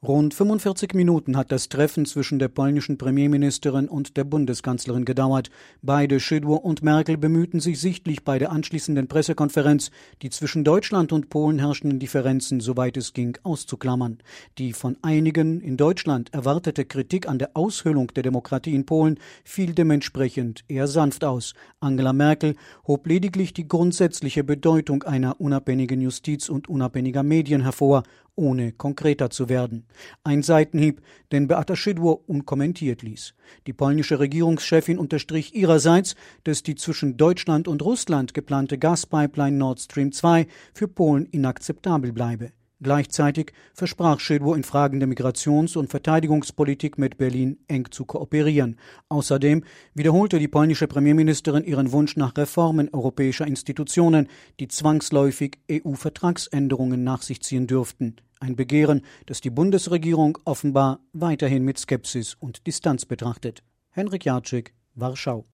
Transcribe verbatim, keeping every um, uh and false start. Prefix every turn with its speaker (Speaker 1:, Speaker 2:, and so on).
Speaker 1: Rund fünfundvierzig Minuten hat das Treffen zwischen der polnischen Premierministerin und der Bundeskanzlerin gedauert. Beide, Szydło und Merkel, bemühten sich sichtlich bei der anschließenden Pressekonferenz, die zwischen Deutschland und Polen herrschenden Differenzen, soweit es ging, auszuklammern. Die von einigen in Deutschland erwartete Kritik an der Aushöhlung der Demokratie in Polen fiel dementsprechend eher sanft aus. Angela Merkel hob lediglich die grundsätzliche Bedeutung einer unabhängigen Justiz und unabhängiger Medien hervor, ohne konkreter zu werden. Ein Seitenhieb, den Beata Szydło unkommentiert ließ. Die polnische Regierungschefin unterstrich ihrerseits, dass die zwischen Deutschland und Russland geplante Gaspipeline Nord Stream zwei für Polen inakzeptabel bleibe. Gleichzeitig versprach Szydło in Fragen der Migrations- und Verteidigungspolitik mit Berlin eng zu kooperieren. Außerdem wiederholte die polnische Premierministerin ihren Wunsch nach Reformen europäischer Institutionen, die zwangsläufig E U-Vertragsänderungen nach sich ziehen dürften. Ein Begehren, das die Bundesregierung offenbar weiterhin mit Skepsis und Distanz betrachtet. Henryk Jarczyk, Warschau.